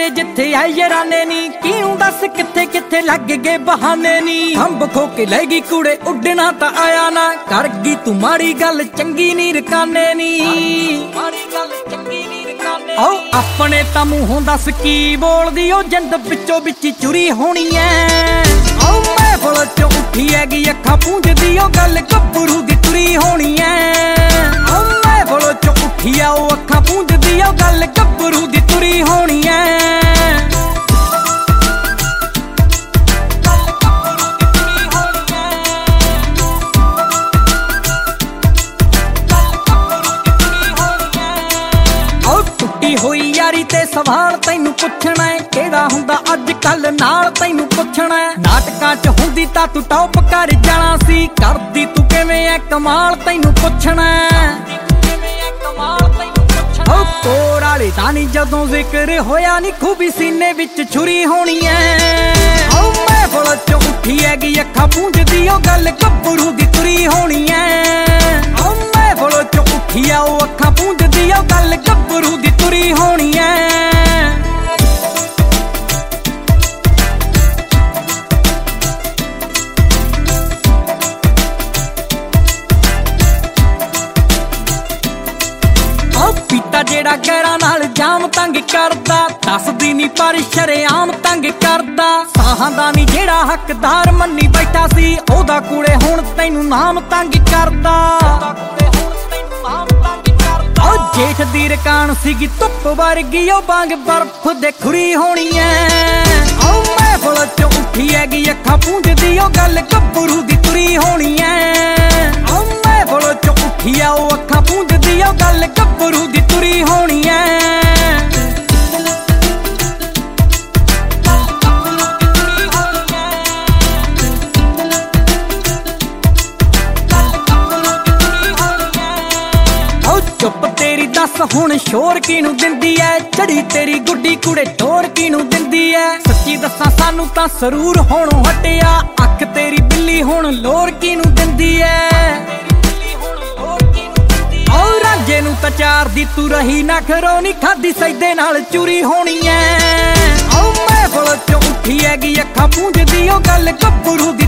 ਤੇਰੇ ਜਿੱਥੇ ਆਏ ਯਾਰਾਨੇ ਨੀ, ਕਿਉਂ ਦੱਸ ਕਿੱਥੇ ਕਿੱਥੇ ਲੱਗ ਗਏ ਬਹਾਨੇ ਨੀ। ਹੰਬ ਖੋ ਕੇ ਲੈ ਗਈ ਕੁੜੇ ਉੱਡਣਾ ਤਾਂ ਆਇਆ ਨਾ, ਕਰ ਗਈ ਤੂੰ ਮਾੜੀ ਗੱਲ ਚੰਗੀ ਨੀ ਰਕਾਨੇ ਨੀ। ਓ ਆਪਣੇ ਤਾਂ ਮੂੰਹੋਂ ਦੱਸ ਕੀ ਬੋਲਦੀ, ਉਹ ਜਿੰਦ ਵਿੱਚੋਂ ਵਿੱਚ ਚੁਰੀ ਹੋਣੀ ਐ। ਓ ਮੈਂ ਫੁੱਲ ਚੋਂ ਉੱਠੀ ਹੈਗੀ ਅੱਖਾਂ ਪੂੰਝਦੀ, ਉਹ ਗੱਲ ਗੱਭਰੂ ਦੀ ਤੁਰੀ ਹੋਣੀ ਐ। ਓ ਮੈਂ ਫੁੱਲ ਚੋਂ ਉੱਠੀ ਆ ਉਹ ਅੱਖਾਂ ਪੂੰਝਦੀ, ਉਹ ਗੱਲ ਗੱਭਰੂ ਦੀ ਤੁਰੀ ਹੋਣੀ ਐ। ਹੋਈ ਯਾਰੀ ਤੇ ਸਵਾਲ ਤੈਨੂੰ ਪੁੱਛਣਾ ਏ, ਕਿਹੜਾ ਹੁੰਦਾ ਅੱਜ ਕੱਲ ਨਾਲ ਤੈਨੂੰ ਪੁੱਛਣਾ ਏ। ਨਾਟਕਾਂ 'ਚ ਹੁੰਦੀ ਤਾਂ ਤੂੰ ਟੌਪ ਕਰ ਜਾਣਾ ਸੀ, ਕਰਦੀ ਤੂੰ ਕਿਵੇਂ ਐ ਕਮਾਲ ਤੈਨੂੰ ਪੁੱਛਣਾ ਏ। ਓ ਕੋਰ ਵਾਲੇ ਦਾ ਨੀ ਜਦੋਂ ਜ਼ਿਕਰ ਹੋਇਆ ਨੀ, ਖੂਬੀ ਸੀਨੇ ਵਿੱਚ ਛੁਰੀ ਹੋਣੀ ਐ। ਓ ਮੈਂ ਫੁੱਲ 'ਚੋਂ ਉੱਠੀ ਹੈਗੀ ਅੱਖਾਂ ਪੂੰਝਦੀ, ਉਹ ਗੱਲ ਗੱਭਰੂ ਦੀ ਤੁਰੀ ਹੋਣੀ ਐ। ਓ ਮੈਂ ਫੁੱਲ 'ਚੋਂ ਉੱਠੀ ਆ ਉਹ ਅੱਖਾਂ ਪੂੰਝਦੀ, ਉਹ ਗੱਲ ਗੱਭਰੂ ਦੀ ਤੁਰੀ ਹੋਣੀ ਐ। ਪੀਤਾ ਜਿਹੜਾ ਗੈਰਾਂ ਨਾਲ ਜਾਮ ਤੰਗ ਕਰਦਾ, ਦੱਸਦੀ ਨੀ ਪਰ ਸ਼ਰੇਆਮ ਤੰਗ ਕਰਦਾ। ਸਾਹਾਂ ਦਾ ਨੀ ਜਿਹੜਾ ਹੱਕਦਾਰ ਮੰਨੀ ਬੈਠਾ ਸੀ, ਉਹਦਾ ਕੁੜੇ ਹੁਣ ਤੈਨੂੰ ਨਾਮ ਤੰਗ ਕਰਦਾ। ਓ ਜੇਠ ਦੀ ਰਕਾਨ ਸੀਗੀ ਧੁੱਪ ਵਰਗੀ, ਉਹ ਵਾਂਗ ਬਰਫ਼ ਦੇ ਖੁਰੀ ਹੋਣੀ ਐ। ਓ ਮੈਂ ਫੁੱਲ 'ਚੋਂ ਉੱਠੀ ਹੈਗੀ ਅੱਖਾਂ ਪੂੰਝਦੀ, ਉਹ ਗੱਲ ਗੱਭਰੂ ਦੀ ਤੁਰੀ ਹੋਣੀ ਐ। ਓ ਮੈਂ ਫੁੱਲ 'ਚੋਂ ਉੱਠੀ ਆ ਉਹ ਅੱਖਾਂ ਪੂੰਝਦੀ, ਉਹ ਗੱਲ ਗੱਭਰੂ ਦੀ ਤੁਰੀ ਹੋਣੀ ਐ। ਚੁੱਪ ਤੇਰੀ ਦੱਸ ਹੁਣ ਸ਼ੋਰ ਕਿਹਨੂੰ ਦਿੰਦੀ ਐ, ਚੜੀ ਤੇਰੀ ਗੁੱਡੀ ਕੁੜੇ ਟੋਰ ਕਿਹਨੂੰ ਦਿੰਦੀ ਐ। ਸੱਚੀ ਦੱਸਾਂ ਸਾਨੂੰ ਤਾਂ ਸਰੂਰ ਹੋਣੋਂ ਹਟਿਆ, ਅੱਖ ਤੇਰੀ ਬਿੱਲੀ ਹੁਣ ਲੋਰ ਕਿਹਨੂੰ ਦਿੰਦੀ ਐ। ਓ ਰਾਂਝੇ ਨੂੰ ਤਾਂ ਚਾਰ ਦੀ ਤੂੰ ਰਹੀ ਨਾ ਖਰੋ ਨੀ, ਖਾਦੀ ਸੈਦੇ ਨਾਲ ਚੂਰੀ ਹੋਣੀ ਐ। ਓ ਮੈਂ ਫੁੱਲ 'ਚੋਂ ਉੱਠੀ ਹੈਗੀ ਅੱਖਾਂ ਪੂੰਝਦੀ, ਉਹ ਗੱਲ ਗੱਭਰੂ ਦੀ